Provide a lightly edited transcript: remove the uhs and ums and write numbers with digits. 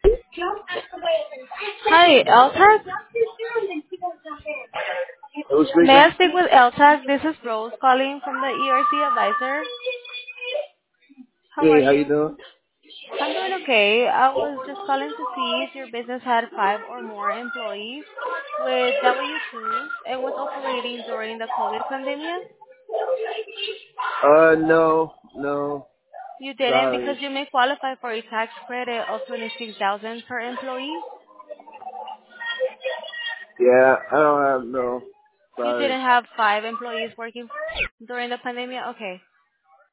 Hi, LTAG. Who's May speaking? I speak with LTAG? This is Rose calling from the ERC advisor. How are Hey, how you you? doing? I'm doing okay. I was just calling to see if your business had five or more employees with W-2s and was operating during the COVID pandemic. No, You didn't because sorry. you may qualify for a tax credit of 26000 per employee. Yeah, I don't have no. You Sorry. didn't have five employees working during the pandemic? Okay.